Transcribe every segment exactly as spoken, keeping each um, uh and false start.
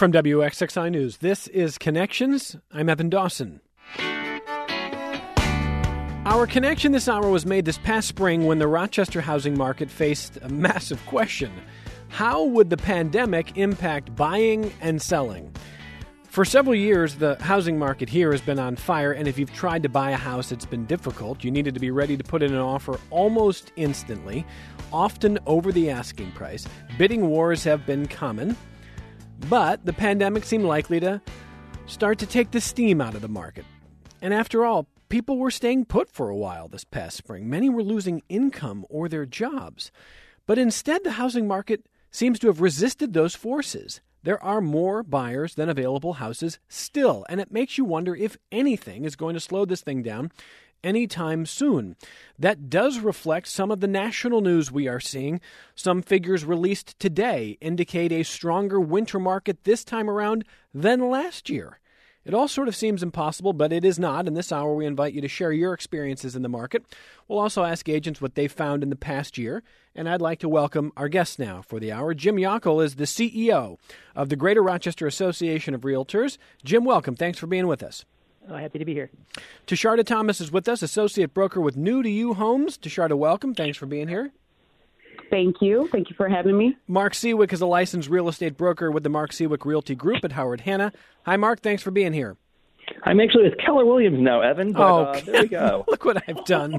From W X X I News, this is Connections. I'm Evan Dawson. Our connection this hour was made this past spring when the Rochester housing market faced a massive question. How would the pandemic impact buying and selling? For several years, the housing market here has been on fire, and if you've tried to buy a house, it's been difficult. You needed to be ready to put in an offer almost instantly, often over the asking price. Bidding wars have been common. But the pandemic seemed likely to start to take the steam out of the market. And after all, people were staying put for a while this past spring. Many were losing income or their jobs. But instead, the housing market seems to have resisted those forces. There are more buyers than available houses still, and it makes you wonder if anything is going to slow this thing down anytime soon. That does reflect some of the national news we are seeing. Some figures released today indicate a stronger winter market this time around than last year. It all sort of seems impossible, but it is not. In this hour, we invite you to share your experiences in the market. We'll also ask agents what they found in the past year. And I'd like to welcome our guest now for the hour. Jim Yockel is the C E O of the Greater Rochester Association of Realtors. Jim, welcome. Thanks for being with us. Oh, happy to be here. Tisharda Thomas is with us, associate broker with New to You Homes. Tisharda, welcome. Thanks for being here. Thank you. Thank you for having me. Mark Seawick is a licensed real estate broker with the Mark Seawick Realty Group at Howard Hanna. Hi, Mark. Thanks for being here. I'm actually with Keller Williams now, Evan. But, oh, uh, there we go. Look what I've done.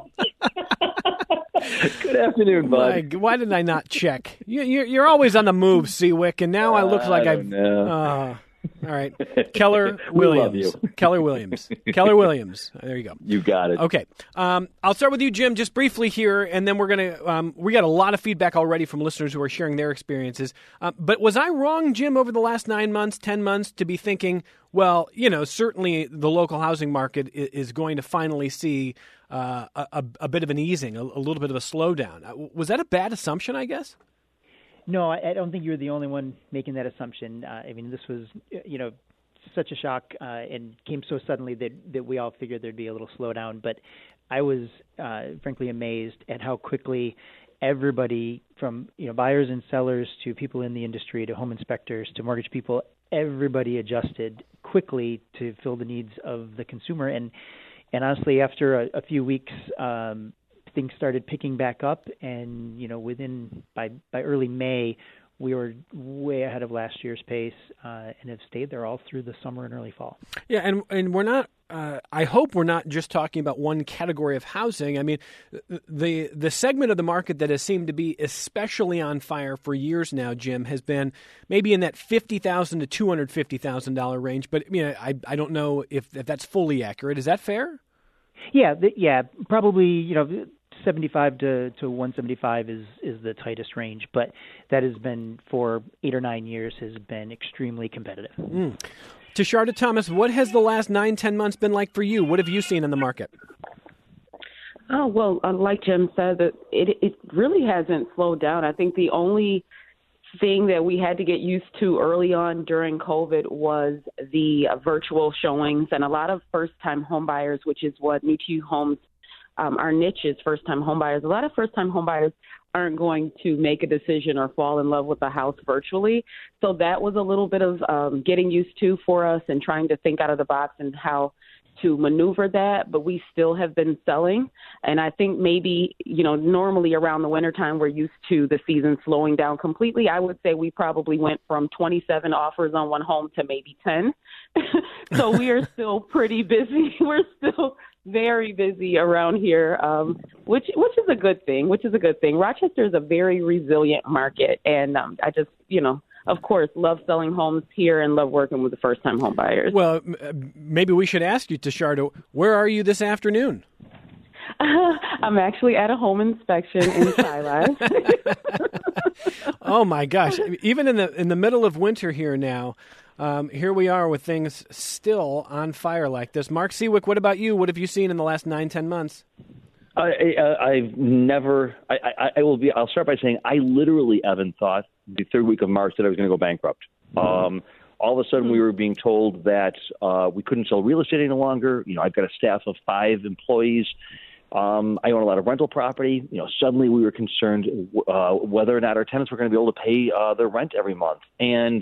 Good afternoon, bud. My, why did I not check? You, you're, you're always on the move, Seawick, and now I look like I I've... know. Uh, all right. Keller We love Williams. you. Keller Williams. Keller Williams. There you go. You got it. Okay. Um, I'll start with you, Jim, just briefly here, and then we're going to, um, we got a lot of feedback already from listeners who are sharing their experiences. Uh, but was I wrong, Jim, over the last nine months, ten months, to be thinking, well, you know, certainly the local housing market is, is going to finally see uh, a, a bit of an easing, a, a little bit of a slowdown. Uh, was that a bad assumption, I guess? No, I, I don't think you're the only one making that assumption. Uh, I mean, this was, you know, such a shock uh, and came so suddenly that, that we all figured there'd be a little slowdown. But I was, uh, frankly, amazed at how quickly everybody, from you know buyers and sellers to people in the industry to home inspectors to mortgage people, everybody adjusted quickly to fill the needs of the consumer. And and honestly, after a, a few weeks, um, things started picking back up, and you know, within by by early May, we were way ahead of last year's pace, uh, and have stayed there all through the summer and early fall. Yeah, and and we're not. Uh, I hope we're not just talking about one category of housing. I mean, the the segment of the market that has seemed to be especially on fire for years now, Jim, has been maybe in that fifty thousand to two hundred fifty thousand dollar range. But you know, I I don't know if, if that's fully accurate. Is that fair? Yeah, the, yeah, probably. You know. seventy-five to, to one seventy-five is, is the tightest range, but that has been, for eight or nine years, has been extremely competitive. Mm. Tisharda Thomas, what has the last nine, ten months been like for you? What have you seen in the market? Oh, well, uh, like Jim said, that it, it really hasn't slowed down. I think the only thing that we had to get used to early on during COVID was the uh, virtual showings, and a lot of first-time home buyers, which is what New to You Homes Um, our niche is first-time homebuyers. A lot of first-time homebuyers aren't going to make a decision or fall in love with a house virtually. So that was a little bit of um, getting used to for us and trying to think out of the box and how to maneuver that. But we still have been selling. And I think maybe, you know, normally around the wintertime, we're used to the season slowing down completely. I would say we probably went from twenty-seven offers on one home to maybe ten. So we are still pretty busy. We're still very busy around here, um, which which is a good thing, which is a good thing. Rochester is a very resilient market, and um, I just, you know, of course, love selling homes here and love working with the first-time home buyers. Well, m- maybe we should ask you, Tisharda, where are you this afternoon? Uh, I'm actually at a home inspection in Silas. Oh, my gosh. Even in the in the middle of winter here now, Um, here we are with things still on fire like this. Mark Seawick, what about you? What have you seen in the last nine, ten months? I, I, I've never. I, I, I will be. I'll start by saying I literally, Evan, thought the third week of March that I was going to go bankrupt. Um, all of a sudden, we were being told that uh, we couldn't sell real estate any longer. You know, I've got a staff of five employees. Um, I own a lot of rental property. You know, suddenly we were concerned uh, whether or not our tenants were going to be able to pay uh, their rent every month. And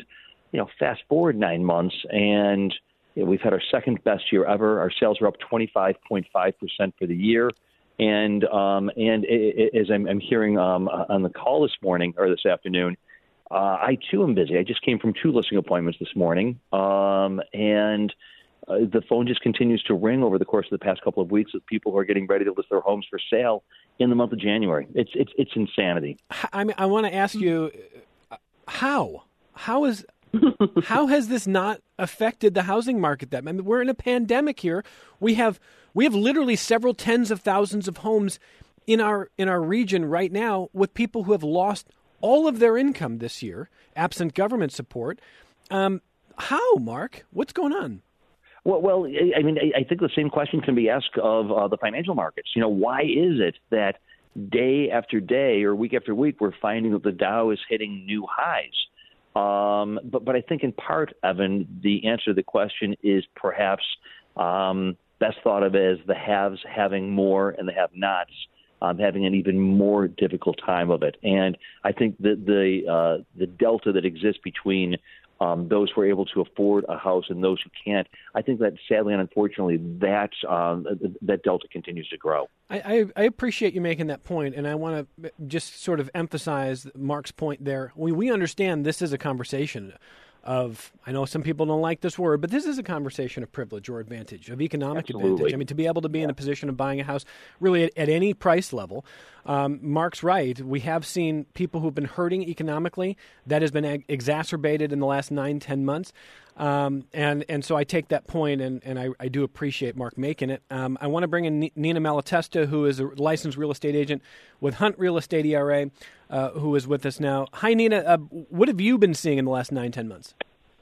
you know, fast forward nine months, and you know, we've had our second best year ever. Our sales are up twenty-five point five percent for the year. And um, and it, it, as I'm, I'm hearing um, on the call this morning or this afternoon, uh, I too am busy. I just came from two listing appointments this morning, um, and uh, the phone just continues to ring over the course of the past couple of weeks with people who are getting ready to list their homes for sale in the month of January. It's it's it's insanity. I mean, I want to ask you, how how is how has this not affected the housing market? That I mean, we're in a pandemic here. We have we have literally several tens of thousands of homes in our in our region right now with people who have lost all of their income this year, absent government support. Um, how, Mark? What's going on? Well, well, I mean, I think the same question can be asked of uh, the financial markets. You know, why is it that day after day or week after week we're finding that the Dow is hitting new highs? Um, but but I think in part, Evan, the answer to the question is perhaps um, best thought of as the haves having more and the have-nots um, having an even more difficult time of it. And I think that the uh, the delta that exists between um, those who are able to afford a house and those who can't, I think that sadly and unfortunately that um, that delta continues to grow. I, I, I appreciate you making that point, and I want to just sort of emphasize Mark's point there. We, we understand this is a conversation of, I know some people don't like this word, but this is a conversation of privilege or advantage, of economic Absolutely. advantage. I mean, to be able to be yeah. in a position of buying a house really at, at any price level. Um, Mark's right. We have seen people who've been hurting economically. That has been ag- exacerbated in the last nine, ten months. Um, and, and so I take that point, and, and I, I do appreciate Mark making it. Um, I want to bring in N- Nina Malatesta, who is a licensed real estate agent with Hunt Real Estate E R A, uh, who is with us now. Hi, Nina. Uh, what have you been seeing in the last nine, ten months?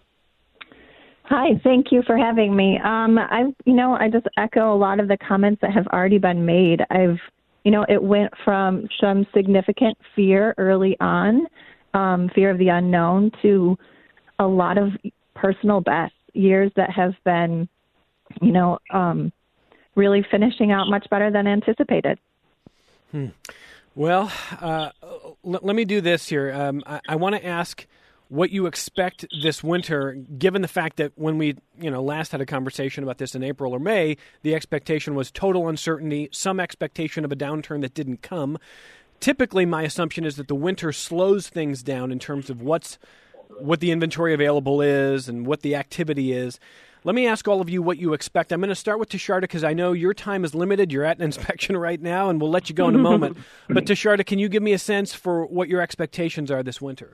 Hi, thank you for having me. Um, I, you know, I just echo a lot of the comments that have already been made. I've, you know, it went from some significant fear early on, um, fear of the unknown, to a lot of personal best years that have been, you know, um, really finishing out much better than anticipated. Hmm. Well, uh, l- let me do this here. Um, I, I want to ask what you expect this winter, given the fact that when we, you know, last had a conversation about this in April or May, the expectation was total uncertainty, some expectation of a downturn that didn't come. Typically, my assumption is that the winter slows things down in terms of what's what the inventory available is and what the activity is. Let me ask all of you what you expect. I'm going to start with Tisharda because I know your time is limited. You're at an inspection right now, and we'll let you go in a moment. But Tisharda, can you give me a sense for what your expectations are this winter?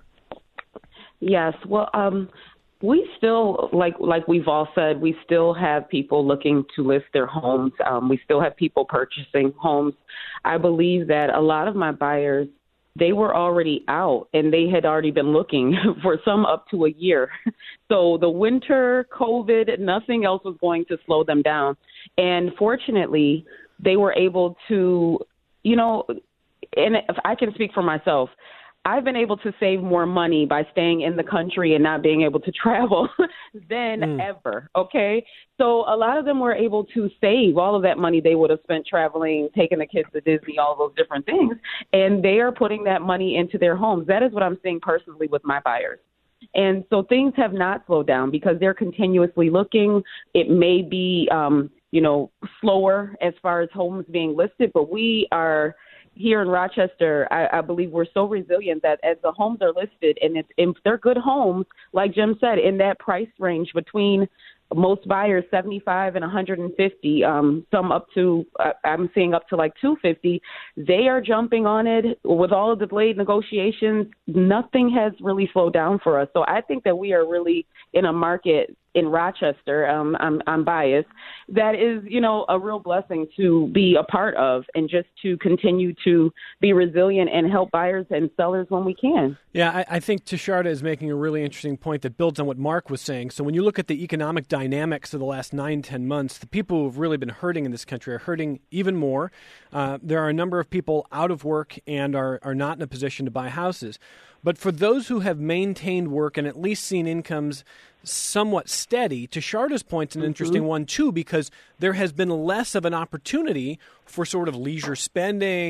Yes. Well, um, we still, like like we've all said, we still have people looking to list their homes. Um, we still have people purchasing homes. I believe that a lot of my buyers, they were already out and they had already been looking for some up to a year. So the winter, COVID, nothing else was going to slow them down. And fortunately, they were able to, you know, and if I can speak for myself, I've been able to save more money by staying in the country and not being able to travel than mm. ever. Okay. So a lot of them were able to save all of that money they would have spent traveling, taking the kids to Disney, all those different things. And they are putting that money into their homes. That is what I'm seeing personally with my buyers. And so things have not slowed down because they're continuously looking. It may be, um, you know, slower as far as homes being listed, but we are here in Rochester, I, I believe we're so resilient that as the homes are listed, and it's, if they're good homes, like Jim said, in that price range between most buyers seventy-five and one hundred fifty, um, some up to, uh, I'm seeing up to like two hundred fifty, they are jumping on it. With all of the delayed negotiations, nothing has really slowed down for us. So I think that we are really in a market in Rochester, um, I'm, I'm biased, that is, you know, a real blessing to be a part of and just to continue to be resilient and help buyers and sellers when we can. Yeah, I, I think Tisharda is making a really interesting point that builds on what Mark was saying. So when you look at the economic dynamics of the last nine, ten months, the people who have really been hurting in this country are hurting even more. Uh, there are a number of people out of work and are, are not in a position to buy houses. But for those who have maintained work and at least seen incomes somewhat steady, Tisharda's point's an mm-hmm. interesting one, too, because there has been less of an opportunity for sort of leisure spending,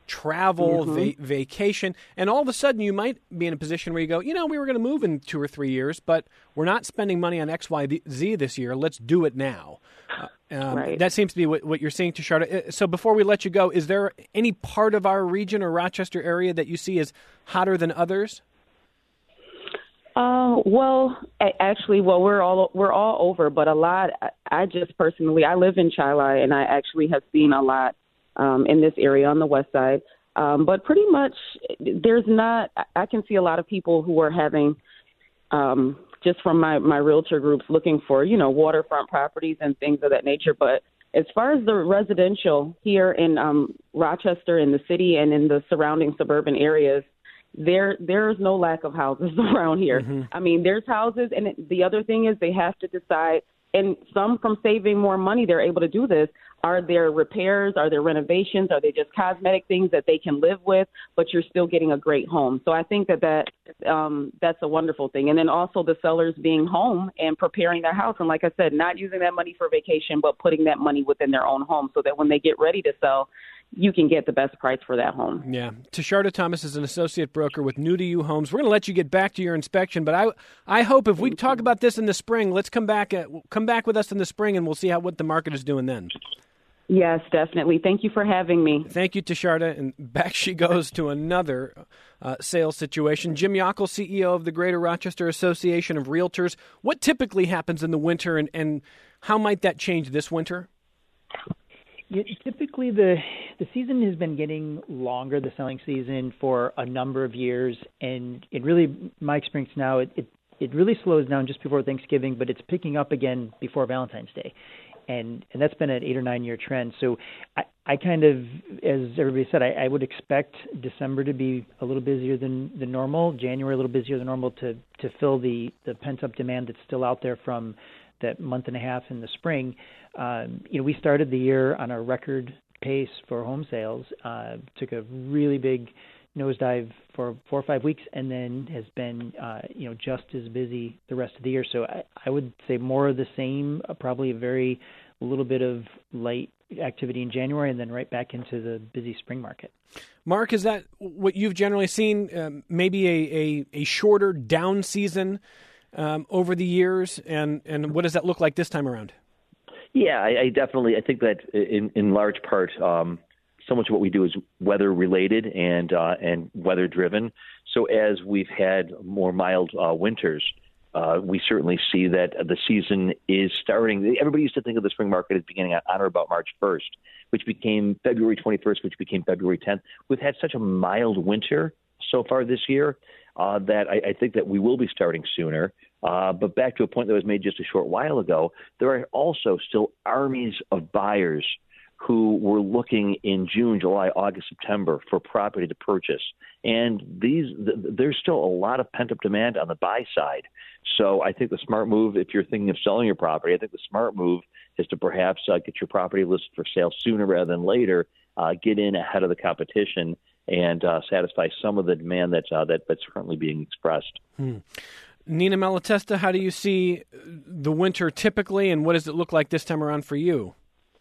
travel, Mm-hmm. va- vacation, and all of a sudden you might be in a position where you go, you know, we were going to move in two or three years, but we're not spending money on X, Y, Z this year. Let's do it now. Uh, um, Right. That seems to be what, what you're seeing, Tisharda. Uh, So before we let you go, is there any part of our region or Rochester area that you see as hotter than others? Uh, well, a- actually, well, we're all we're all over, but a lot. I, I just personally, I live in Chili, and I actually have seen a lot um, in this area on the west side. Um, but pretty much, there's not. I can see a lot of people who are having, um, just from my my realtor groups, looking for you know waterfront properties and things of that nature. But as far as the residential here in um, Rochester, in the city, and in the surrounding suburban areas. There, there is no lack of houses around here. Mm-hmm. I mean, there's houses, and it, the other thing is they have to decide. And some, from saving more money, they're able to do this. Are there repairs? Are there renovations? Are they just cosmetic things that they can live with? But you're still getting a great home. So I think that that um, that's a wonderful thing. And then also the sellers being home and preparing their house, and like I said, not using that money for vacation, but putting that money within their own home, so that when they get ready to sell, you can get the best price for that home. Yeah. Tisharda Thomas is an associate broker with New to You Homes. We're going to let you get back to your inspection, but I I hope if we talk about this in the spring, let's come back at, come back with us in the spring, and we'll see how what the market is doing then. Yes, definitely. Thank you for having me. Thank you, Tisharda. And back she goes to another uh, sales situation. Jim Yockel, C E O of the Greater Rochester Association of Realtors. What typically happens in the winter, and, and how might that change this winter? Yeah, typically, the the season has been getting longer, the selling season, for a number of years, and it really, my experience now, it, it, it really slows down just before Thanksgiving, but it's picking up again before Valentine's Day, and and that's been an eight or nine year trend. So I, I kind of, as everybody said, I, I would expect December to be a little busier than, than normal, January a little busier than normal to to fill the the pent up demand that's still out there from that month and a half in the spring. Um, you know, we started the year on a record pace for home sales, uh, took a really big nosedive for four or five weeks, and then has been, uh, you know, just as busy the rest of the year. So I, I would say more of the same, uh, probably a very little bit of light activity in January, and then right back into the busy spring market. Mark, is that what you've generally seen? Um, maybe a, a, a shorter down season um, over the years, and, and what does that look like this time around? Yeah, I, I definitely. I think that in in large part, um, so much of what we do is weather related and uh, and weather driven. So as we've had more mild uh, winters, uh, we certainly see that the season is starting. Everybody used to think of the spring market as beginning on, on or about March first, which became February twenty-first, which became February tenth. We've had such a mild winter so far this year uh, that I, I think that we will be starting sooner. Uh, but back to a point that was made just a short while ago, there are also still armies of buyers who were looking in June, July, August, September for property to purchase. And these, th- there's still a lot of pent-up demand on the buy side. So I think the smart move, if you're thinking of selling your property, I think the smart move is to perhaps uh, get your property listed for sale sooner rather than later, uh, get in ahead of the competition, and uh, satisfy some of the demand that's, uh, that, that's currently being expressed. Hmm. Nina Malatesta, how do you see the winter typically, and what does it look like this time around for you?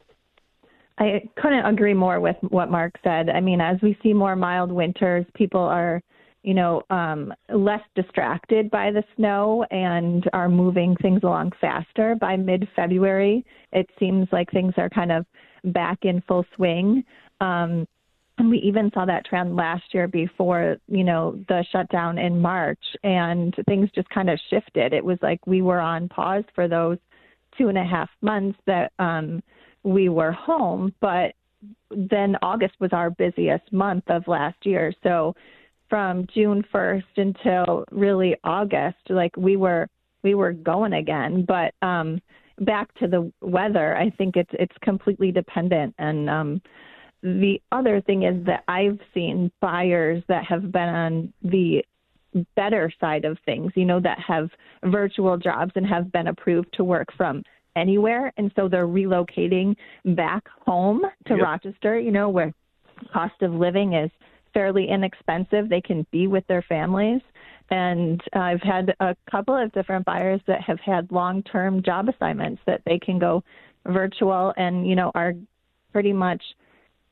I couldn't agree more with what Mark said. I mean, as we see more mild winters, people are, you know, um, less distracted by the snow and are moving things along faster. By mid-February, it seems like things are kind of back in full swing. Um, And we even saw that trend last year before, you know, the shutdown in March, and things just kind of shifted. It was like we were on pause for those two and a half months that um, we were home, but then August was our busiest month of last year. So from June first until really August, like we were we were going again. But um, back to the weather, I think it's it's completely dependent. And um, the other thing is that I've seen buyers that have been on the better side of things, you know, that have virtual jobs and have been approved to work from anywhere. And so they're relocating back home to Yep. Rochester, you know, where cost of living is fairly inexpensive. They can be with their families. And I've had a couple of different buyers that have had long-term job assignments that they can go virtual and, you know, are pretty much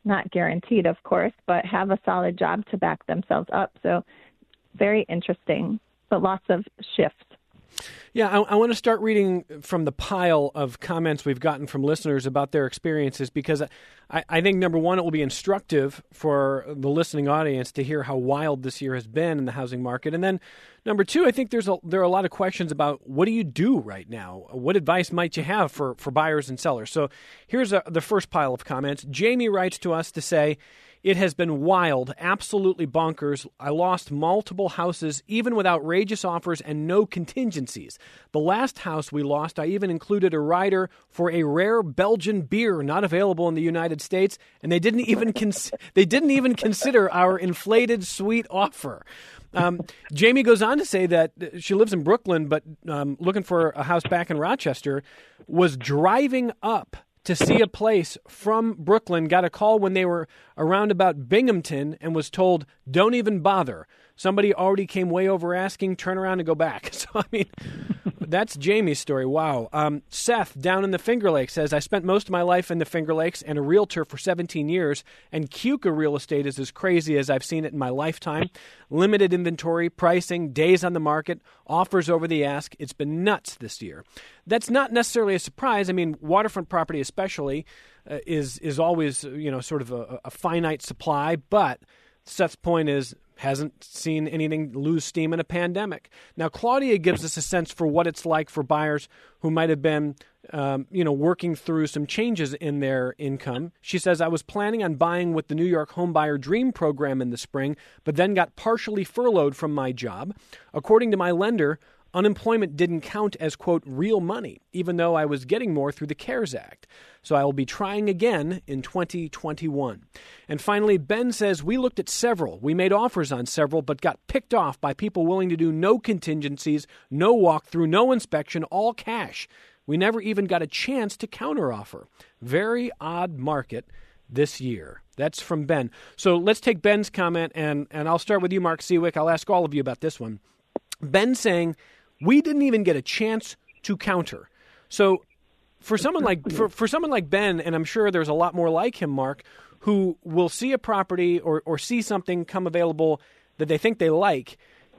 not guaranteed, of course, but have a solid job to back themselves up. So very interesting, but lots of shifts. Yeah, I, I want to start reading from the pile of comments we've gotten from listeners about their experiences, because I, I think, number one, it will be instructive for the listening audience to hear how wild this year has been in the housing market. And then, number two, I think there's a, there are a lot of questions about what do you do right now? What advice might you have for, for buyers and sellers? So here's a, the first pile of comments. Jamie writes to us to say, "It has been wild, absolutely bonkers. I lost multiple houses, even with outrageous offers and no contingencies. The last house we lost, I even included a rider for a rare Belgian beer not available in the United States, and they didn't even cons- they didn't even consider our inflated sweet offer." Um, Jamie goes on to say that she lives in Brooklyn, but um, looking for a house back in Rochester, was driving up to see a place from Brooklyn, got a call when they were around about Binghamton and was told, "Don't even bother. Somebody already came way over asking, turn around and go back." So, I mean, that's Jamie's story. Wow. Um, Seth, down in the Finger Lakes, says, "I spent most of my life in the Finger Lakes and a realtor for seventeen years, and Keuka real estate is as crazy as I've seen it in my lifetime. Limited inventory, pricing, days on the market, offers over the ask. It's been nuts this year." That's not necessarily a surprise. I mean, waterfront property especially uh, is is always, you know, sort of a, a finite supply, but Seth's point is, hasn't seen anything lose steam in a pandemic. Now, Claudia gives us a sense for what it's like for buyers who might have been, um, you know, working through some changes in their income. She says, "I was planning on buying with the New York Homebuyer Dream Program in the spring, but then got partially furloughed from my job. According to my lender, unemployment didn't count as, quote, real money, even though I was getting more through the CARES Act. So I will be trying again in twenty twenty-one. And finally, Ben says, "We looked at several. We made offers on several, but got picked off by people willing to do no contingencies, no walkthrough, no inspection, all cash. We never even got a chance to counteroffer. Very odd market this year." That's from Ben. So let's take Ben's comment, and, and I'll start with you, Mark Seawick. I'll ask all of you about this one. Ben saying, "We didn't even get a chance to counter." So for someone like for, for someone like Ben, and I'm sure there's a lot more like him, Mark, who will see a property or, or see something come available that they think they like,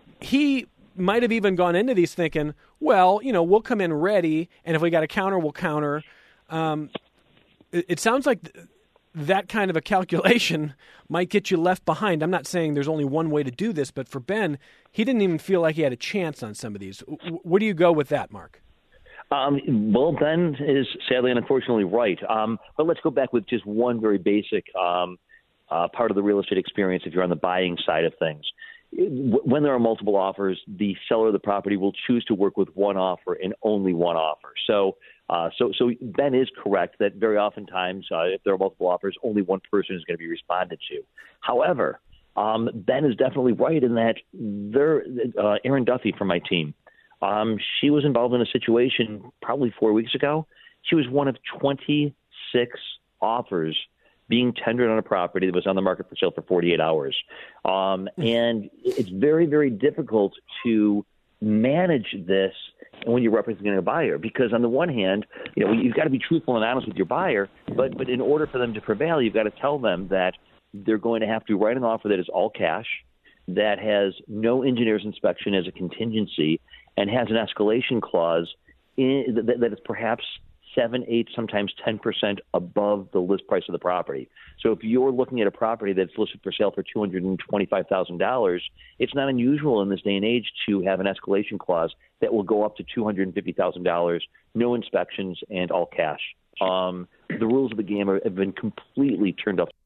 he might have even gone into these thinking, well, you know, we'll come in ready, and if we got a counter, we'll counter. Um, it, it sounds like th- that kind of a calculation might get you left behind. I'm not saying there's only one way to do this, but for Ben, he didn't even feel like he had a chance on some of these. Where do you go with that, Mark? Um, well, Ben is sadly and unfortunately right. Um, but let's go back with just one very basic um, uh, part of the real estate experience if you're on the buying side of things. When there are multiple offers, the seller of the property will choose to work with one offer and only one offer. So uh, so, so Ben is correct that very oftentimes, uh, if there are multiple offers, only one person is going to be responded to. However, um, Ben is definitely right in that there, uh, Erin Duffy from my team, Um, she was involved in a situation probably four weeks ago. She was one of twenty-six offers being tendered on a property that was on the market for sale for forty-eight hours. Um, and it's very, very difficult to manage this when you're representing a buyer, because on the one hand, you know, you've got to be truthful and honest with your buyer, but, but in order for them to prevail, you've got to tell them that they're going to have to write an offer that is all cash, that has no engineer's inspection as a contingency, and has an escalation clause in, that, that is perhaps seven, eight, sometimes ten percent above the list price of the property. So if you're looking at a property that's listed for sale for two hundred twenty-five thousand dollars, it's not unusual in this day and age to have an escalation clause that will go up to two hundred fifty thousand dollars, no inspections, and all cash. Um, the rules of the game are, have been completely turned up.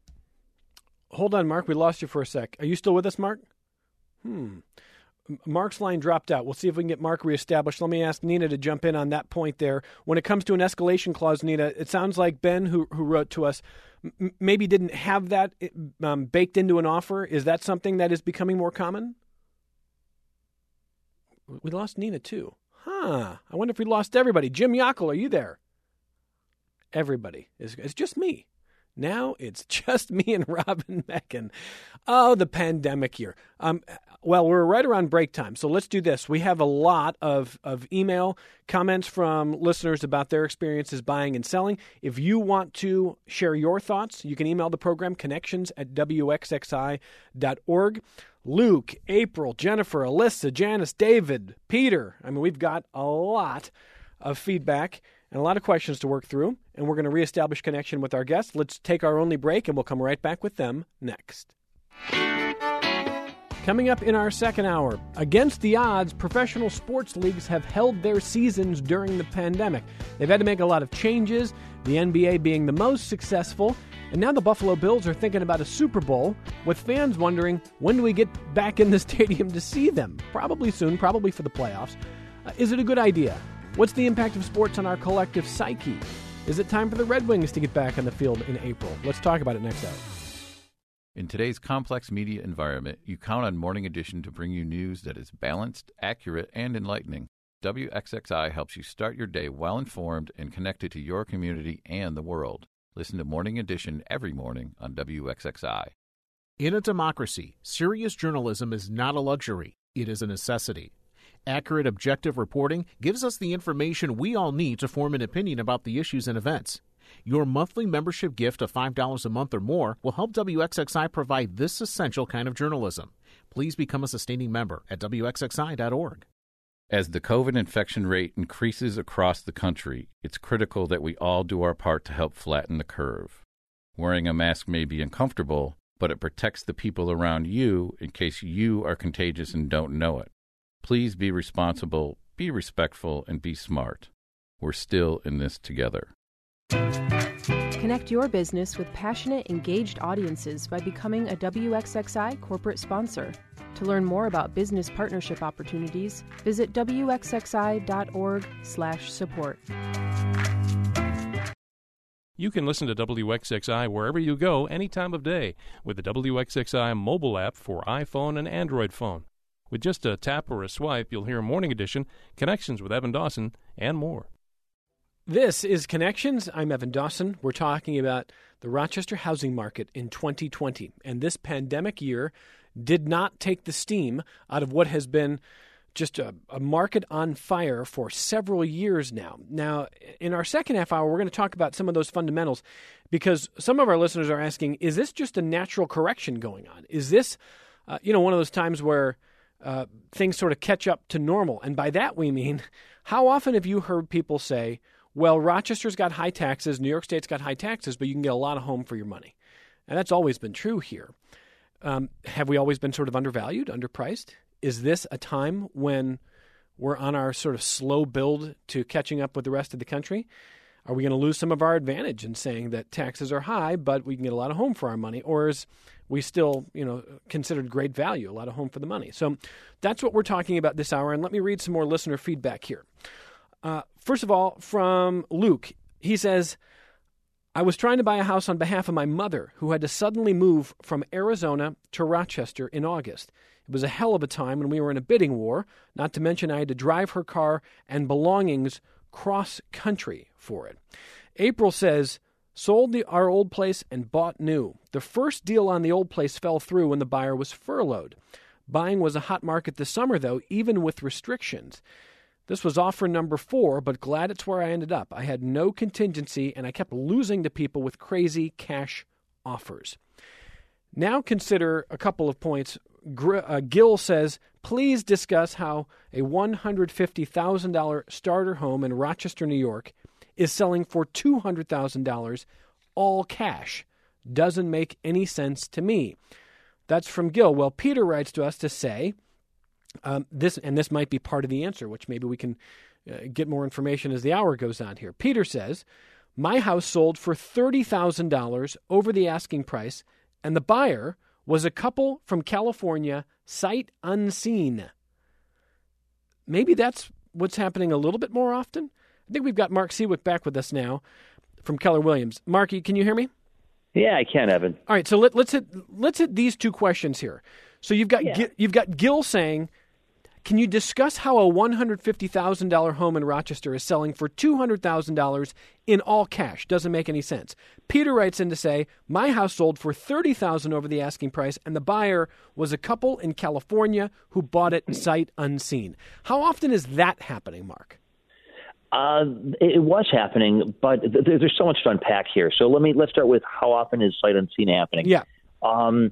Hold on, Mark. We lost you for a sec. Are you still with us, Mark? Hmm. Mark's line dropped out. We'll see if we can get Mark reestablished. Let me ask Nina to jump in on that point there. When it comes to an escalation clause, Nina, it sounds like Ben, who who wrote to us, m- maybe didn't have that um, baked into an offer. Is that something that is becoming more common? We lost Nina, too. Huh. I wonder if we lost everybody. Jim Yockel, are you there? Everybody. It's, it's just me. Now it's just me and Robin Mechen. Oh, the pandemic year. Um, well, we're right around break time, so let's do this. We have a lot of, of email comments from listeners about their experiences buying and selling. If you want to share your thoughts, you can email the program, connections at W X X I dot org. Luke, April, Jennifer, Alyssa, Janice, David, Peter. I mean, we've got a lot of feedback and a lot of questions to work through, and we're going to reestablish connection with our guests. Let's take our only break, and we'll come right back with them next. Coming up in our second hour, against the odds, professional sports leagues have held their seasons during the pandemic. They've had to make a lot of changes, the N B A being the most successful, and now the Buffalo Bills are thinking about a Super Bowl, with fans wondering, when do we get back in the stadium to see them? Probably soon, probably for the playoffs. Uh, is it a good idea? What's the impact of sports on our collective psyche? Is it time for the Red Wings to get back on the field in April? Let's talk about it next hour. In today's complex media environment, you count on Morning Edition to bring you news that is balanced, accurate, and enlightening. W X X I helps you start your day well-informed and connected to your community and the world. Listen to Morning Edition every morning on W X X I. In a democracy, serious journalism is not a luxury. It is a necessity. Accurate, objective reporting gives us the information we all need to form an opinion about the issues and events. Your monthly membership gift of five dollars a month or more will help W X X I provide this essential kind of journalism. Please become a sustaining member at W X X I dot org. As the COVID infection rate increases across the country, it's critical that we all do our part to help flatten the curve. Wearing a mask may be uncomfortable, but it protects the people around you in case you are contagious and don't know it. Please be responsible, be respectful, and be smart. We're still in this together. Connect your business with passionate, engaged audiences by becoming a W X X I corporate sponsor. To learn more about business partnership opportunities, visit W X X I dot org slash support. You can listen to W X X I wherever you go any time of day with the W X X I mobile app for iPhone and Android phone. With just a tap or a swipe, you'll hear Morning Edition, Connections with Evan Dawson, and more. This is Connections. I'm Evan Dawson. We're talking about the Rochester housing market in twenty twenty. And this pandemic year did not take the steam out of what has been just a, a market on fire for several years now. Now, in our second half hour, we're going to talk about some of those fundamentals because some of our listeners are asking, is this just a natural correction going on? Is this, uh, you know, one of those times where uh, things sort of catch up to normal? And by that we mean, how often have you heard people say, well, Rochester's got high taxes, New York State's got high taxes, but you can get a lot of home for your money. And that's always been true here. Um, have we always been sort of undervalued, underpriced? Is this a time when we're on our sort of slow build to catching up with the rest of the country? Are we going to lose some of our advantage in saying that taxes are high, but we can get a lot of home for our money? Or is we still, you know, considered great value, a lot of home for the money? So that's what we're talking about this hour. And let me read some more listener feedback here. Uh, first of all, from Luke, he says, I was trying to buy a house on behalf of my mother, who had to suddenly move from Arizona to Rochester in August. It was a hell of a time when we were in a bidding war, not to mention I had to drive her car and belongings cross-country for it. April says, sold the, our old place and bought new. The first deal on the old place fell through when the buyer was furloughed. Buying was a hot market this summer, though, even with restrictions. This was offer number four, but glad it's where I ended up. I had no contingency, and I kept losing to people with crazy cash offers. Now consider a couple of points. Gr- uh, Gil says, please discuss how a one hundred fifty thousand dollars starter home in Rochester, New York, is selling for two hundred thousand dollars all cash. Doesn't make any sense to me. That's from Gil. Well, Peter writes to us to say, Um, this and this might be part of the answer, which maybe we can uh, get more information as the hour goes on here. Peter says, my house sold for thirty thousand dollars over the asking price, and the buyer was a couple from California, sight unseen. Maybe that's what's happening a little bit more often. I think we've got Mark Seawick back with us now from Keller Williams. Marky, can you hear me? Yeah, I can, Evan. All right, so let, let's hit let's hit these two questions here. So you've got Yeah. Gil, you've got Gil saying Can you discuss how a one hundred fifty thousand dollars home in Rochester is selling for two hundred thousand dollars in all cash? Doesn't make any sense. Peter writes in to say, my house sold for thirty thousand dollars over the asking price, and the buyer was a couple in California who bought it sight unseen. How often is that happening, Mark? Uh, it was happening, but th- there's so much to unpack here. So let me let's start with how often is sight unseen happening. Yeah. Um,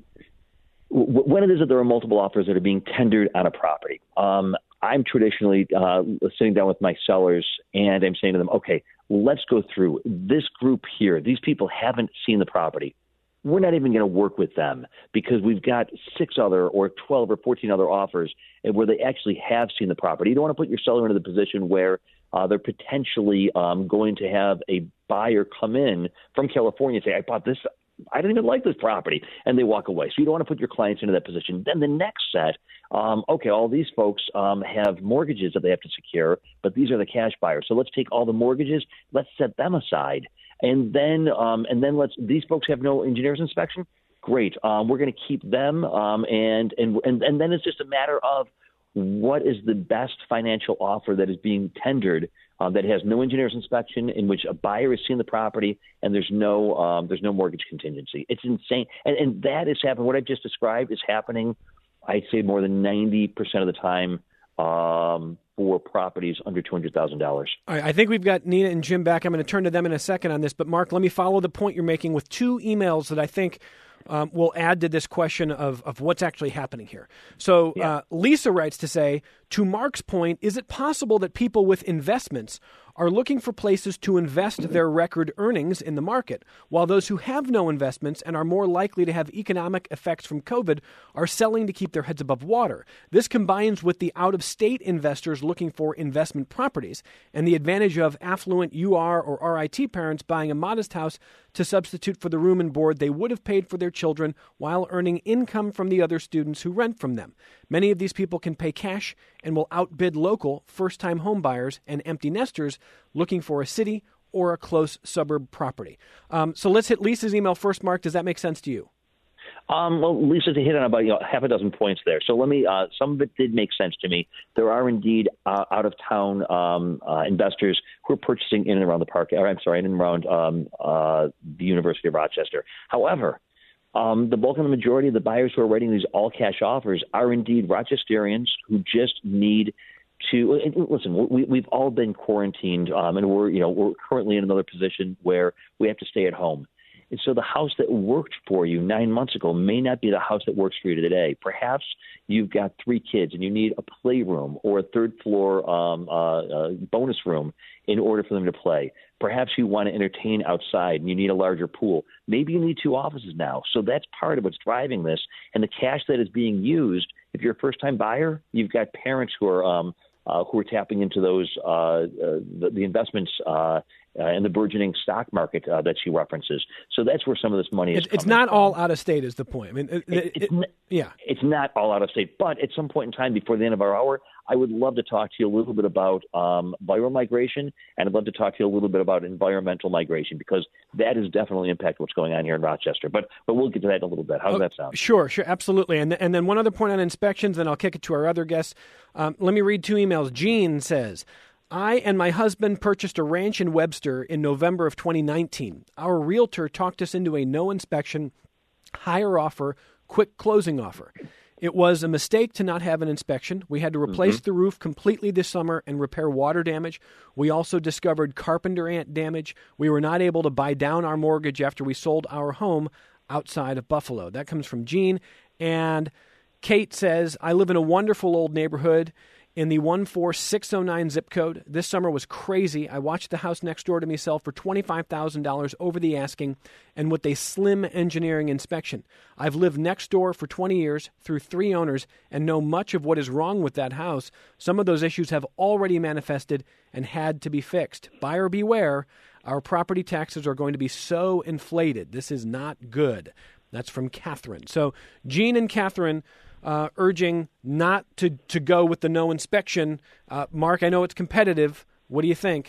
w- when it is that there are multiple offers that are being tendered on a property, um, I'm traditionally uh, sitting down with my sellers and I'm saying to them, okay, let's go through this group here. These people haven't seen the property. We're not even going to work with them because we've got six other or twelve or fourteen other offers where they actually have seen the property. You don't want to put your seller into the position where uh, they're potentially um, going to have a buyer come in from California and say, I bought this. I didn't even like this property, and they walk away. So you don't want to put your clients into that position. Then the next set, um, okay, all these folks um, have mortgages that they have to secure, but these are the cash buyers. So let's take all the mortgages, let's set them aside. And then, um, and then let's. These folks have no engineer's inspection. Great. Um, we're going to keep them, um, and and and and then it's just a matter of what is the best financial offer that is being tendered uh, that has no engineer's inspection, in which a buyer has seen the property, and there's no um, there's no mortgage contingency. It's insane, and and that is happening. What I just described is happening, I'd say, more than ninety percent of the time. Um, for properties under two hundred thousand dollars. All right, I think we've got Nina and Jim back. I'm going to turn to them in a second on this. But, Mark, let me follow the point you're making with two emails that I think um, will add to this question of, of what's actually happening here. So yeah. uh, Lisa writes to say, to Mark's point, is it possible that people with investments are looking for places to invest their record earnings in the market, while those who have no investments and are more likely to have economic effects from COVID are selling to keep their heads above water? This combines with the out-of-state investors looking for investment properties and the advantage of affluent U R or R I T parents buying a modest house to substitute for the room and board they would have paid for their children while earning income from the other students who rent from them. Many of these people can pay cash and will outbid local first-time home buyers and empty nesters looking for a city or a close suburb property. Um, so let's hit Lisa's email first, Mark. Does that make sense to you? Um, well, Lisa hit on about you know, half a dozen points there. So let me. Uh, some of it did make sense to me. There are indeed uh, out-of-town um, uh, investors who are purchasing in and around the park. Or I'm sorry, in and around um, uh, the University of Rochester. However, um, the bulk and the majority of the buyers who are writing these all-cash offers are indeed Rochesterians who just need to listen. We, we've all been quarantined, um, and we're you know we're currently in another position where we have to stay at home. And so the house that worked for you nine months ago may not be the house that works for you today. Perhaps you've got three kids and you need a playroom or a third floor um, uh, uh, bonus room in order for them to play. Perhaps you want to entertain outside and you need a larger pool. Maybe you need two offices now. So that's part of what's driving this. And the cash that is being used, if you're a first-time buyer, you've got parents who are um, uh, who are tapping into those uh, uh, the, the investments uh, uh, and the burgeoning stock market uh, that she references. So that's where some of this money is. It, it's coming not from. all out of state, is the point. I mean, it, it, it's, it, yeah, it's not all out of state. But at some point in time, before the end of our hour, I would love to talk to you a little bit about um, viral migration, and I'd love to talk to you a little bit about environmental migration, because that has definitely impacted what's going on here in Rochester. But but we'll get to that in a little bit. How does oh, that sound? Sure, sure, absolutely. And and then one other point on inspections, then I'll kick it to our other guests. Um, let me read two emails. Jean says, I and my husband purchased a ranch in Webster in November of twenty nineteen. Our realtor talked us into a no inspection, higher offer, quick closing offer. It was a mistake to not have an inspection. We had to replace mm-hmm. the roof completely this summer and repair water damage. We also discovered carpenter ant damage. We were not able to buy down our mortgage after we sold our home outside of Buffalo. That comes from Jean. And Kate says, I live in a wonderful old neighborhood in the one four six oh nine zip code. This summer was crazy. I watched the house next door to me sell for twenty-five thousand dollars over the asking and with a slim engineering inspection. I've lived next door for twenty years through three owners and know much of what is wrong with that house. Some of those issues have already manifested and had to be fixed. Buyer beware. Our property taxes are going to be so inflated. This is not good. That's from Catherine. So Jean and Catherine Uh, urging not to, to go with the no inspection. Uh, Mark, I know it's competitive. What do you think?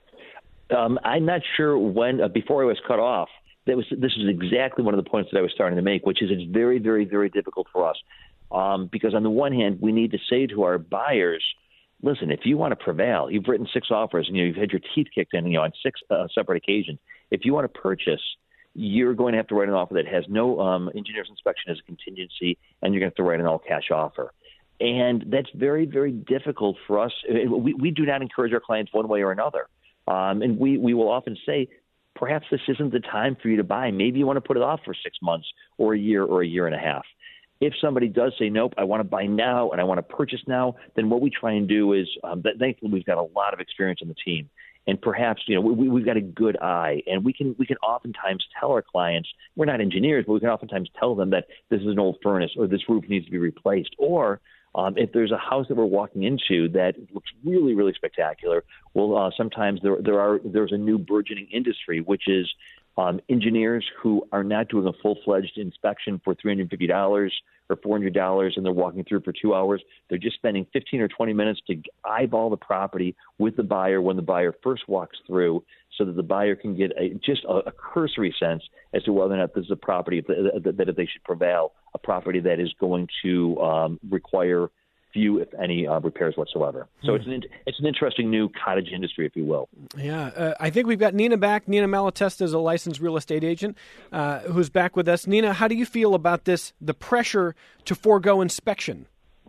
Um, I'm not sure when, uh, before I was cut off, that was this is exactly one of the points that I was starting to make, which is it's very, very, very difficult for us. Um, because on the one hand, we need to say to our buyers, listen, if you want to prevail, you've written six offers and you know, you've had your teeth kicked in, you know, on six uh, separate occasions. If you want to purchase, you're going to have to write an offer that has no um, engineer's inspection as a contingency, and you're going to have to write an all-cash offer. And that's very, very difficult for us. We, we do not encourage our clients one way or another. Um, and we, we will often say, perhaps this isn't the time for you to buy. Maybe you want to put it off for six months or a year or a year and a half. If somebody does say, nope, I want to buy now and I want to purchase now, then what we try and do is, um, that, thankfully, we've got a lot of experience on the team. And perhaps, you know, we, we've got a good eye, and we can we can oftentimes tell our clients, we're not engineers, but we can oftentimes tell them that this is an old furnace or this roof needs to be replaced. Or um, if there's a house that we're walking into that looks really, really spectacular, well, uh, sometimes there there are there's a new burgeoning industry, which is um, engineers who are not doing a full-fledged inspection for three hundred fifty dollars or four hundred dollars, and they're walking through for two hours. They're just spending fifteen or twenty minutes to eyeball the property with the buyer when the buyer first walks through, so that the buyer can get a, just a, a cursory sense as to whether or not this is a property that, that if they should prevail, a property that is going to um, require few, if any, uh, repairs whatsoever. So mm. it's an it's an interesting new cottage industry, if you will. Yeah, uh, I think we've got Nina back. Nina Malatesta is a licensed real estate agent uh, who's back with us. Nina, how do you feel about this, the pressure to forego inspection?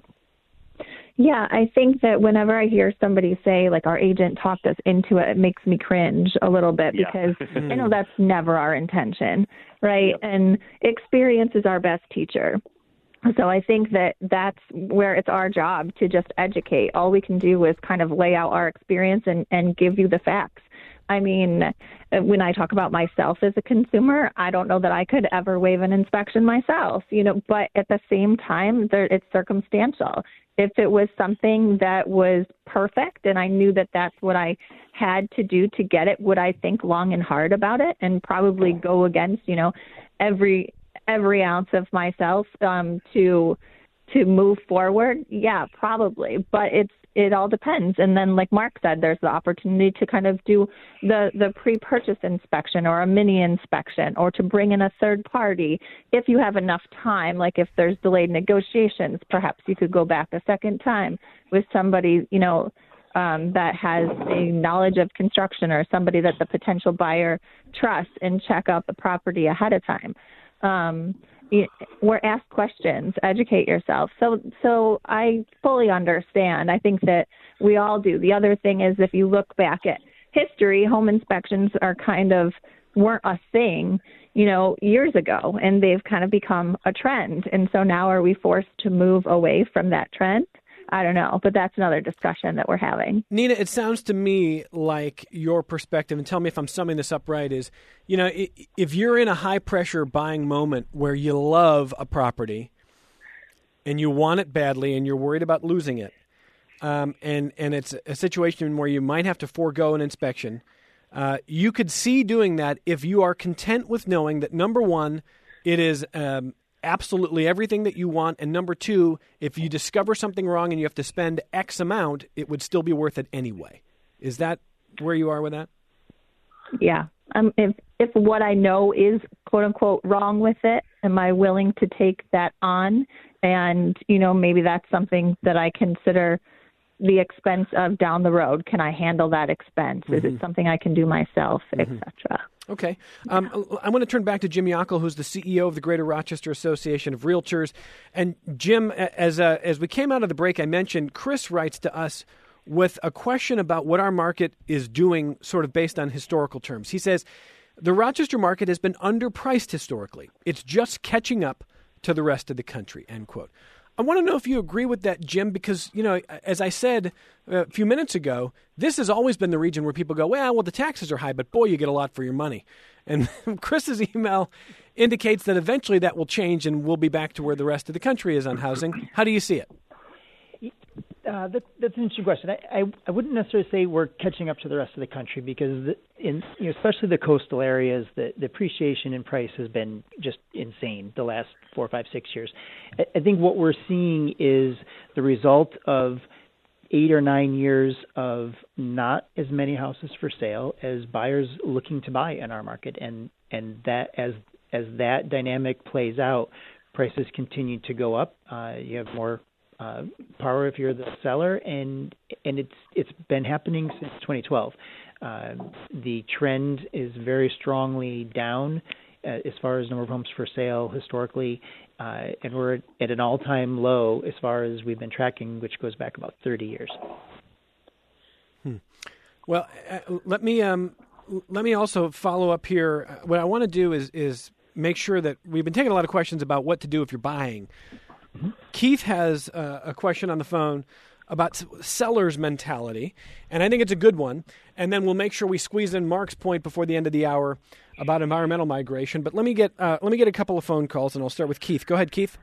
Yeah, I think that whenever I hear somebody say, like, our agent talked us into it, it makes me cringe a little bit yeah. because I know that's never our intention, right? Yep. And experience is our best teacher. So I think that that's where it's our job to just educate. All we can do is kind of lay out our experience and, and give you the facts. I mean, when I talk about myself as a consumer, I don't know that I could ever waive an inspection myself, you know, but at the same time, there, it's circumstantial. If it was something that was perfect and I knew that that's what I had to do to get it, would I think long and hard about it and probably go against, you know, every every ounce of myself um, to to move forward? Yeah, probably. But it's it all depends. And then, like Mark said, there's the opportunity to kind of do the, the pre-purchase inspection or a mini inspection, or to bring in a third party if you have enough time. Like if there's delayed negotiations, perhaps you could go back a second time with somebody, you know, um, that has a knowledge of construction, or somebody that the potential buyer trusts, and check out the property ahead of time. Um, we're asked questions, educate yourself. So, so I fully understand. I think that we all do. The other thing is, if you look back at history, home inspections are kind of weren't a thing, you know, years ago, and they've kind of become a trend. And so now are we forced to move away from that trend? I don't know, but that's another discussion that we're having. Nina, it sounds to me like your perspective, and tell me if I'm summing this up right, is, you know, if you're in a high-pressure buying moment where you love a property and you want it badly and you're worried about losing it, um, and, and it's a situation where you might have to forego an inspection, uh, you could see doing that if you are content with knowing that, number one, it is um, absolutely everything that you want, and number two, if you discover something wrong and you have to spend X amount, it would still be worth it anyway. Is that where you are with that? Yeah. Um, if if what I know is quote unquote wrong with it, am I willing to take that on? And, you know, maybe that's something that I consider the expense of down the road. Can I handle that expense? Mm-hmm. Is it something I can do myself, mm-hmm. et cetera? Okay. Um, I want to turn back to Jim Yockel, who's the C E O of the Greater Rochester Association of Realtors. And Jim, as uh, as we came out of the break, I mentioned Chris writes to us with a question about what our market is doing sort of based on historical terms. He says, the Rochester market has been underpriced historically. It's just catching up to the rest of the country, end quote. I want to know if you agree with that, Jim, because, you know, as I said a few minutes ago, this has always been the region where people go, well, well, the taxes are high, but boy, you get a lot for your money. And Chris's email indicates that eventually that will change and we'll be back to where the rest of the country is on housing. How do you see it? Uh, that, that's an interesting question. I, I, I wouldn't necessarily say we're catching up to the rest of the country, because the, in you know, especially the coastal areas, the, the appreciation in price has been just insane the last four, five, six years. I, I think what we're seeing is the result of eight or nine years of not as many houses for sale as buyers looking to buy in our market, and and that as as that dynamic plays out, prices continue to go up. Uh, you have more uh, power if you're the seller, and and it's it's been happening since twenty twelve. Uh, the trend is very strongly down uh, as far as number of homes for sale historically, uh, and we're at an all-time low as far as we've been tracking, which goes back about thirty years. Hmm. Well, uh, let me um, let me also follow up here. What I want to do is is make sure that we've been taking a lot of questions about what to do if you're buying. Mm-hmm. Keith has uh, a question on the phone about seller's mentality, and I think it's a good one. And then we'll make sure we squeeze in Mark's point before the end of the hour about environmental migration. But let me get uh, let me get a couple of phone calls, and I'll start with Keith. Go ahead, Keith.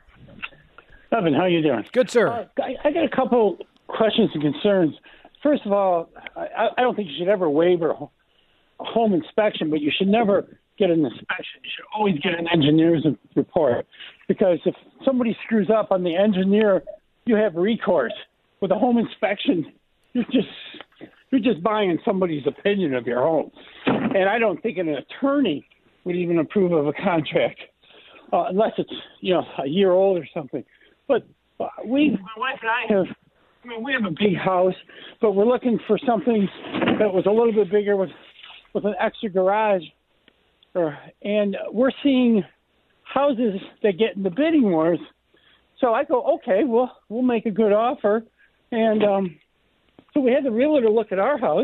Evan, how you doing? Good, sir. Uh, I, I got a couple questions and concerns. First of all, I, I don't think you should ever waiver a home inspection, but you should never get an inspection. You should always get an engineer's report, because if somebody screws up on the engineer, you have recourse. With a home inspection, you're just you're just buying somebody's opinion of your home, and I don't think an attorney would even approve of a contract uh, unless it's you know a year old or something. But uh, we, my wife and I have, I mean, we have a big house, but we're looking for something that was a little bit bigger with with an extra garage, or and we're seeing houses that get in the bidding wars. So I go, okay, well, we'll make a good offer. And um, so we had the realtor look at our house,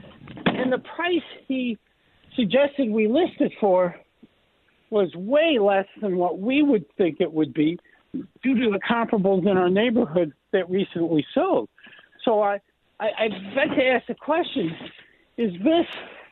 and the price he suggested we list it for was way less than what we would think it would be due to the comparables in our neighborhood that recently sold. So I, I, I'd like to ask the question, is this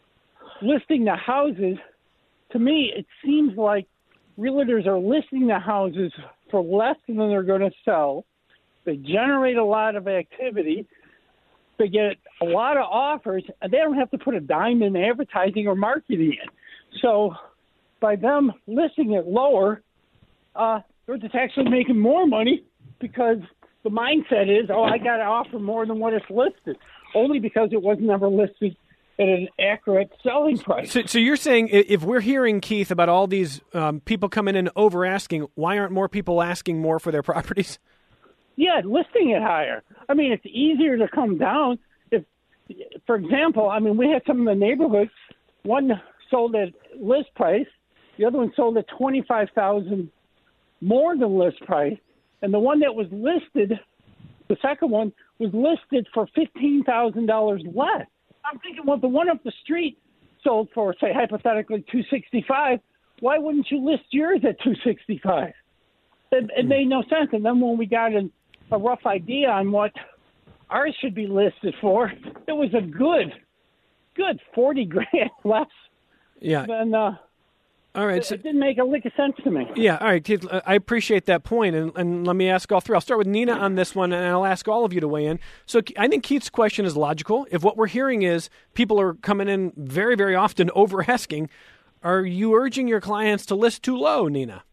listing the houses? To me, it seems like realtors are listing the houses for less than they're going to sell. They generate a lot of activity. They get a lot of offers, and they don't have to put a dime in advertising or marketing in. So by them listing it lower, uh, they're just actually making more money, because the mindset is, oh, I got to offer more than what it's listed, only because it was never listed at an accurate selling price. So, so you're saying if we're hearing, Keith, about all these um, people coming in over asking, why aren't more people asking more for their properties? Yeah, listing it higher. I mean, it's easier to come down. If, for example, I mean, we had some in the neighborhood. One sold at list price. The other one sold at twenty-five thousand dollars more than list price. And the one that was listed, the second one, was listed for fifteen thousand dollars less. I'm thinking, well, the one up the street sold for, say, hypothetically two sixty-five. Why wouldn't you list yours at two sixty-five? It, it made no sense. And then when we got an, a rough idea on what ours should be listed for, it was a good, good forty grand less. Yeah. Than, uh, all right. It, so, it didn't make a lick of sense to me. Yeah. All right, Keith, I appreciate that point, and, and let me ask all three. I'll start with Nina on this one, and I'll ask all of you to weigh in. So I think Keith's question is logical. If what we're hearing is people are coming in very, very often over asking, are you urging your clients to list too low, Nina?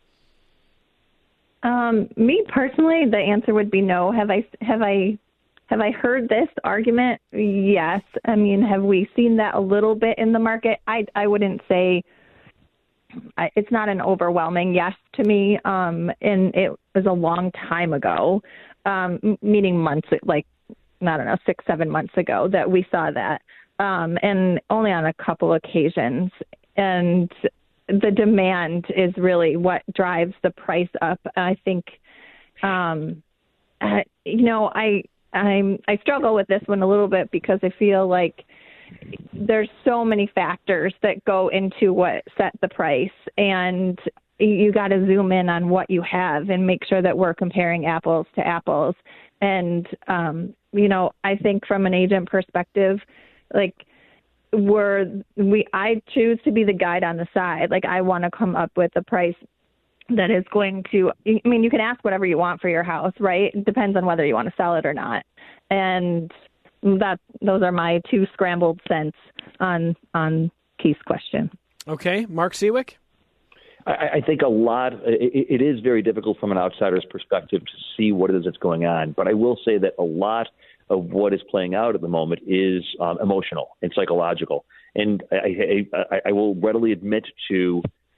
Um, me personally, the answer would be no. Have I have I have I heard this argument? Yes. I mean, have we seen that a little bit in the market? I I wouldn't say I, it's not an overwhelming yes to me. Um, and it was a long time ago, um, meaning months, like I don't know, six seven months ago that we saw that, um, and only on a couple occasions. And the demand is really what drives the price up. I think, um, uh, you know, I I'm I struggle with this one a little bit because I feel like there's so many factors that go into what set the price, and you got to zoom in on what you have and make sure that we're comparing apples to apples. And, um, you know, I think from an agent perspective, like, We're, we, I choose to be the guide on the side. Like, I want to come up with a price that is going to, I mean, you can ask whatever you want for your house, right? It depends on whether you want to sell it or not. And that, those are my two scrambled cents on, on Keith's question. Okay. Mark Seawick? I, I think a lot, it, it is very difficult from an outsider's perspective to see what it is that's going on. But I will say that a lot of what is playing out at the moment is um, emotional and psychological. And I, I, I will readily admit to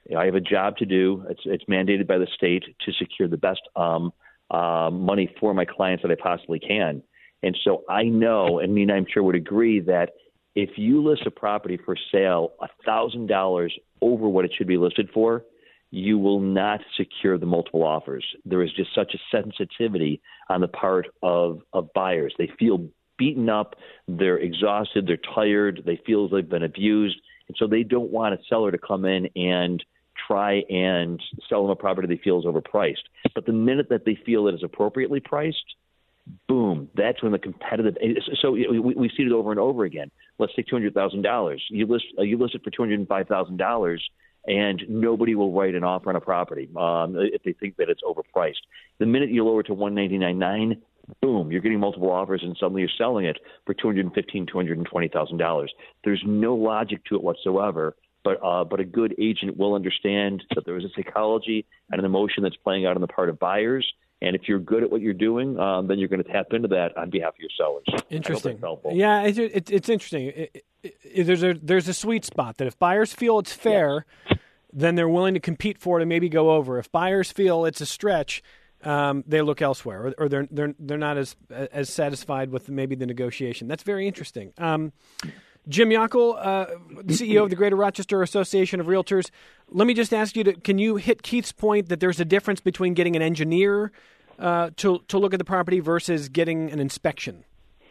I have a job to do. It's, it's mandated by the state to secure the best um, uh, money for my clients that I possibly can. And so I know, and Nina, I'm sure would agree, that if you list a property for sale one thousand dollars over what it should be listed for, you will not secure the multiple offers. There is just such a sensitivity on the part of, of buyers. They feel beaten up, they're exhausted, they're tired, they feel as they've been abused, and so they don't want a seller to come in and try and sell them a property they feel is overpriced. But the minute that they feel it is appropriately priced, boom, that's when the competitive – so we, we see it over and over again. Let's take two hundred thousand dollars. You list, uh, you list it for two hundred five thousand dollars, and nobody will write an offer on a property um, if they think that it's overpriced. The minute you lower it to one ninety-nine nine, boom, you're getting multiple offers, and suddenly you're selling it for two hundred fifteen thousand dollars, two hundred twenty thousand dollars. There's no logic to it whatsoever, but uh, but a good agent will understand that there is a psychology and an emotion that's playing out on the part of buyers. And if you're good at what you're doing, um, then you're going to tap into that on behalf of your sellers. Interesting. Yeah, it's, it's, it's interesting. It, it, it, there's a there's a sweet spot that if buyers feel it's fair, yeah. then they're willing to compete for it and maybe go over. If buyers feel it's a stretch, um, they look elsewhere, or, or they're they're they're not as as satisfied with maybe the negotiation. That's very interesting. Um, Jim Yockel, uh, C E O of the Greater Rochester Association of Realtors. Let me just ask you, to, can you hit Keith's point that there's a difference between getting an engineer uh, to to look at the property versus getting an inspection?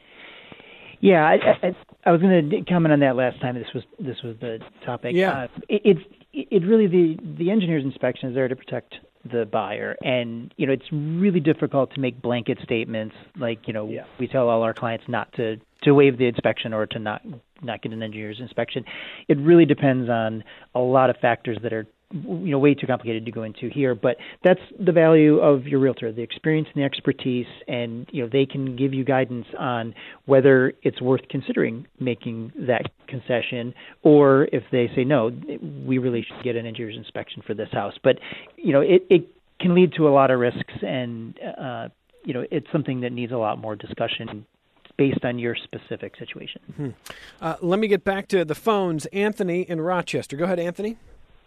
Yeah, I, I, I was going to comment on that last time. This was this was the topic. Yeah, uh, it, it's it really the the engineer's inspection is there to protect the buyer, and you know it's really difficult to make blanket statements like you know yeah. we tell all our clients not to to waive the inspection or to not not get an engineer's inspection. It really depends on a lot of factors that are you know way too complicated to go into here, but that's the value of your realtor, the experience and the expertise, and you know they can give you guidance on whether it's worth considering making that concession, or if they say no, we really should get an engineer's inspection for this house. But you know it, it can lead to a lot of risks, and uh, you know it's something that needs a lot more discussion based on your specific situation. Mm-hmm. Uh, let me get back to the phones. Anthony in Rochester. Go ahead, Anthony.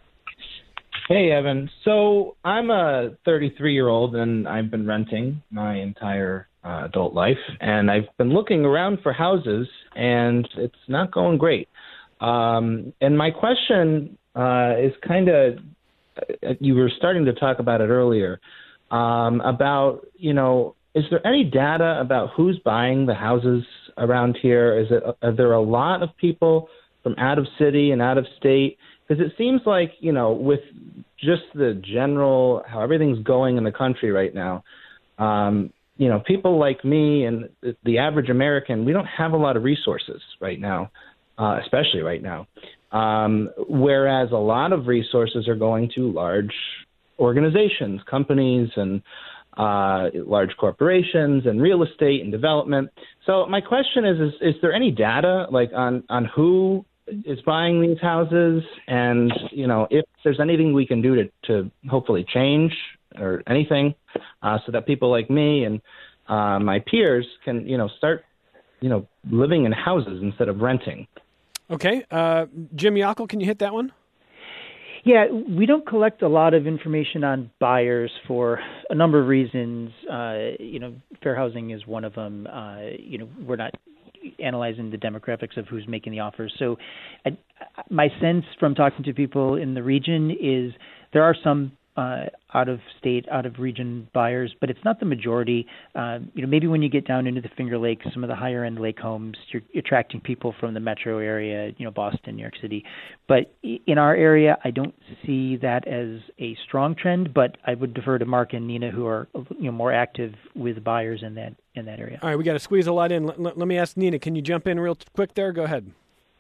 Hey, Evan. So I'm a thirty-three-year-old, and I've been renting my entire uh, adult life, and I've been looking around for houses, and it's not going great. Um, and my question uh, is kind of, you were starting to talk about it earlier, um, about, you know, is there any data about who's buying the houses around here? Is it, are there a lot of people from out of city and out of state? Because it seems like, you know, with just the general, how everything's going in the country right now, um, you know, people like me and the average American, we don't have a lot of resources right now, uh, especially right now. Um, whereas a lot of resources are going to large organizations, companies, and uh, large corporations, and real estate and development. So my question is, is, is there any data like on, on who is buying these houses, and you know if there's anything we can do to, to hopefully change or anything, uh, so that people like me and uh, my peers can you know start you know living in houses instead of renting. Okay, uh, Jim Yockel, can you hit that one? Yeah, we don't collect a lot of information on buyers for a number of reasons. Uh, you know, fair housing is one of them. Uh, you know, we're not analyzing the demographics of who's making the offers. So I, my sense from talking to people in the region is there are some uh, out-of-state, out-of-region buyers, but it's not the majority. Uh, you know, maybe when you get down into the Finger Lakes, some of the higher-end lake homes, you're attracting people from the metro area, you know, Boston, New York City. But in our area, I don't see that as a strong trend, but I would defer to Mark and Nina, who are you know more active with buyers in that in that area. All right, we got to squeeze a lot in. Let, let, let me ask Nina, can you jump in real quick there? Go ahead.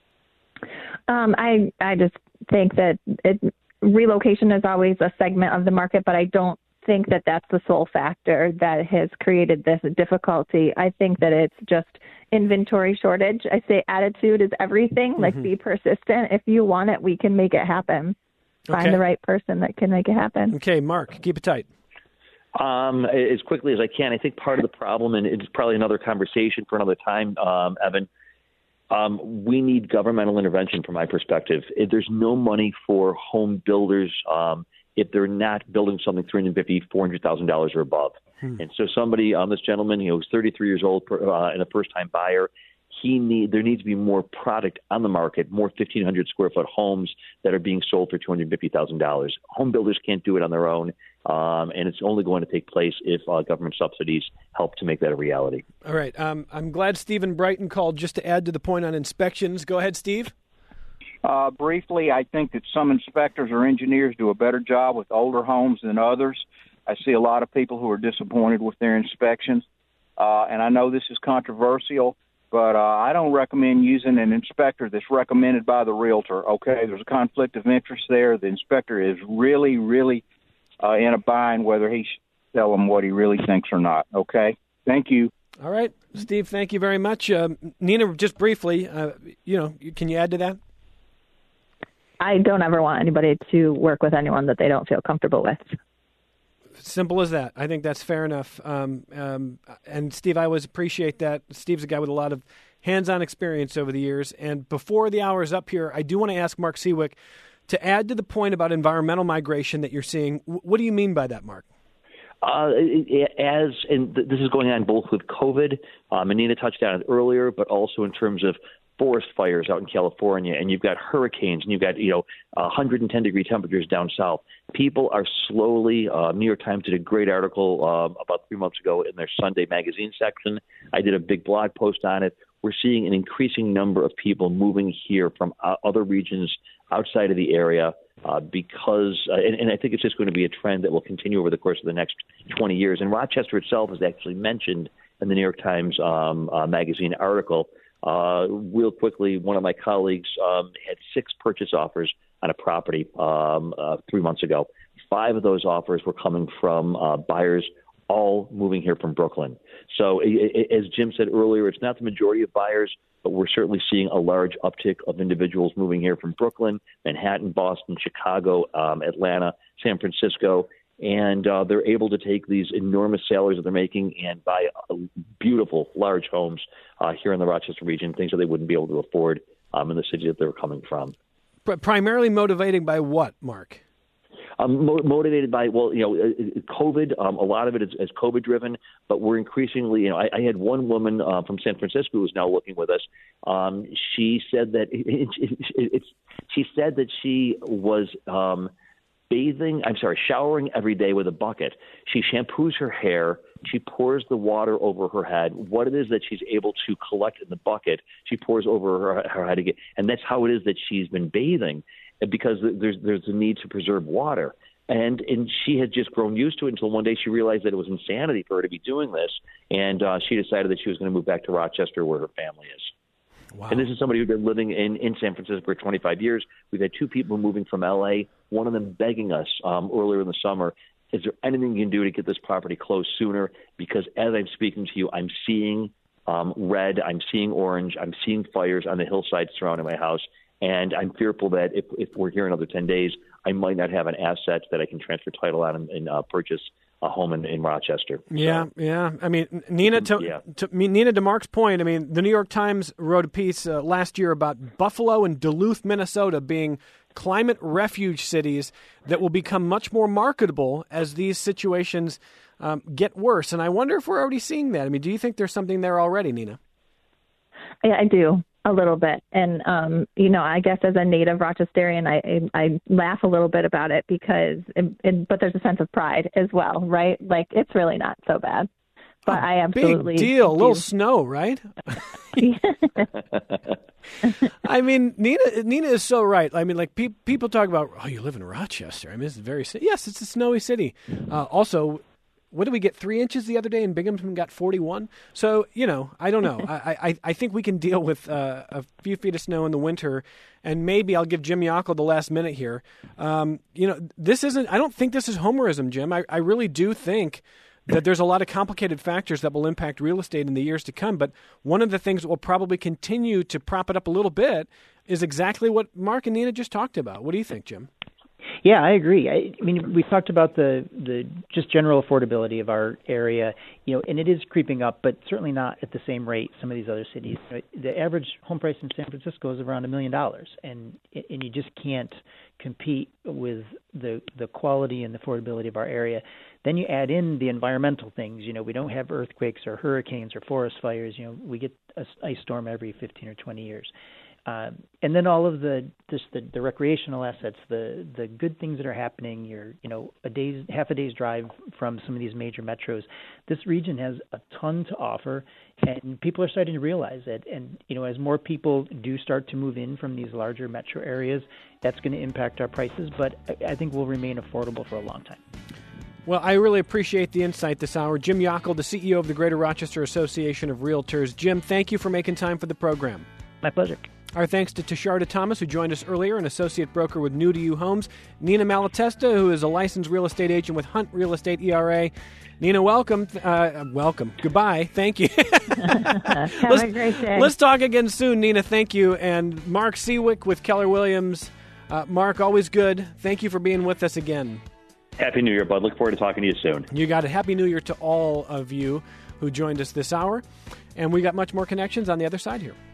Um, I I just think that it, relocation is always a segment of the market, but I don't think that that's the sole factor that has created this difficulty. I think that it's just inventory shortage. I say attitude is everything. Mm-hmm. Like, be persistent. If you want it, we can make it happen. Find okay. the right person that can make it happen. Okay, Mark, keep it tight. Um, as quickly as I can. I think part of the problem, and it's probably another conversation for another time, um, Evan, Um, we need governmental intervention from my perspective. If there's no money for home builders um, if they're not building something three hundred fifty thousand dollars, four hundred thousand dollars or above. Hmm. And so somebody, um, this gentleman, you know, who's thirty-three years old uh, and a first-time buyer, he need there needs to be more product on the market, more fifteen hundred square foot homes that are being sold for two hundred fifty thousand dollars. Home builders can't do it on their own, um, and it's only going to take place if uh, government subsidies help to make that a reality. All right. Um, I'm glad Stephen Brighton called just to add to the point on inspections. Go ahead, Steve. Uh, briefly, I think that some inspectors or engineers do a better job with older homes than others. I see a lot of people who are disappointed with their inspections, uh, and I know this is controversial, but uh, I don't recommend using an inspector that's recommended by the realtor, okay? There's a conflict of interest there. The inspector is really, really uh, in a bind whether he should tell them what he really thinks or not, okay? Thank you. All right, Steve, thank you very much. Uh, Nina, just briefly, uh, you know, can you add to that? I don't ever want anybody to work with anyone that they don't feel comfortable with. Simple as that. I think that's fair enough. Um, um, and Steve, I always appreciate that. Steve's a guy with a lot of hands-on experience over the years. And before the hour is up here, I do want to ask Mark Seawick to add to the point about environmental migration that you're seeing. What do you mean by that, Mark? Uh, as and this is going on both with COVID, um, and Nina touched on it earlier, but also in terms of forest fires out in California, and you've got hurricanes, and you've got, you know, one hundred ten degree temperatures down south. People are slowly, uh, New York Times did a great article uh, about three months ago in their Sunday magazine section. I did a big blog post on it. We're seeing an increasing number of people moving here from uh, other regions outside of the area uh, because, uh, and, and I think it's just going to be a trend that will continue over the course of the next twenty years. And Rochester itself is actually mentioned in the New York Times um, uh, magazine article. Uh, real quickly, one of my colleagues um, had six purchase offers on a property um, uh, three months ago. Five of those offers were coming from uh, buyers all moving here from Brooklyn. So it, it, as Jim said earlier, it's not the majority of buyers, but we're certainly seeing a large uptick of individuals moving here from Brooklyn, Manhattan, Boston, Chicago, um, Atlanta, San Francisco. And uh, they're able to take these enormous salaries that they're making and buy uh, beautiful, large homes uh, here in the Rochester region, things that they wouldn't be able to afford um, in the city that they were coming from. But primarily motivated by what, Mark? Um, mo- motivated by, well, you know, COVID. Um, a lot of it is, is COVID-driven, but we're increasingly, you know, I, I had one woman uh, from San Francisco who's now working with us. Um, she said that it, it, it, it's. She said that she was. Um, Bathing, I'm sorry, showering every day with a bucket. She shampoos her hair. She pours the water over her head. What it is that she's able to collect in the bucket, she pours over her, her head again. And that's how it is that she's been bathing, because there's there's a need to preserve water. And and she had just grown used to it until one day she realized that it was insanity for her to be doing this. And uh, she decided that she was going to move back to Rochester where her family is. Wow. And this is somebody who's been living in, in San Francisco for twenty-five years. We've had two people moving from L A, one of them begging us um, earlier in the summer, is there anything you can do to get this property closed sooner? Because as I'm speaking to you, I'm seeing um, red, I'm seeing orange, I'm seeing fires on the hillside surrounding my house. And I'm fearful that if, if we're here another ten days, I might not have an asset that I can transfer title on and, and uh, purchase a home in, in Rochester. Yeah, so, yeah. I mean, Nina, to, yeah. to Nina, to Mark's point, I mean, the New York Times wrote a piece uh, last year about Buffalo and Duluth, Minnesota being climate refuge cities that will become much more marketable as these situations um, get worse. And I wonder if we're already seeing that. I mean, do you think there's something there already, Nina? Yeah, I do. A little bit. And, um, you know, I guess as a native Rochesterian, I, I, I laugh a little bit about it because, it, it, but there's a sense of pride as well, right? Like, it's really not so bad. But a I absolutely. Big deal. A little do. snow, right? I mean, Nina Nina is so right. I mean, like, pe- people talk about, oh, you live in Rochester. I mean, it's very, yes, it's a snowy city. Uh, also, what did we get, three inches the other day, and Binghamton got forty-one? So, you know, I don't know. I, I, I think we can deal with uh, a few feet of snow in the winter, and maybe I'll give Jim Yockel the last minute here. Um, you know, this isn't, I don't think this is homerism, Jim. I, I really do think that there's a lot of complicated factors that will impact real estate in the years to come, but one of the things that will probably continue to prop it up a little bit is exactly what Mark and Nina just talked about. What do you think, Jim? Yeah, I agree. I, I mean, we talked about the the just general affordability of our area, you know, and it is creeping up, but certainly not at the same rate some of these other cities. The average home price in San Francisco is around a million dollars, and and you just can't compete with the the quality and the affordability of our area. Then you add in the environmental things. You know, we don't have earthquakes or hurricanes or forest fires. You know, we get a ice storm every fifteen or twenty years. Um, and then all of the just the, the recreational assets, the the good things that are happening. You're you know a day's half a day's drive from some of these major metros. This region has a ton to offer, and people are starting to realize it. And you know as more people do start to move in from these larger metro areas, that's going to impact our prices. But I, I think we'll remain affordable for a long time. Well, I really appreciate the insight this hour. Jim Yockel, the C E O of the Greater Rochester Association of Realtors. Jim, thank you for making time for the program. My pleasure. Our thanks to Tisharda Thomas, who joined us earlier, an associate broker with New to You Homes. Nina Malatesta, who is a licensed real estate agent with Hunt Real Estate E R A. Nina, welcome. Uh, welcome. Goodbye. Thank you. Have let's, a great day. Let's talk again soon, Nina. Thank you. And Mark Seawick with Keller Williams. Uh, Mark, always good. Thank you for being with us again. Happy New Year, bud. Look forward to talking to you soon. You got it. Happy New Year to all of you who joined us this hour. And we got much more connections on the other side here.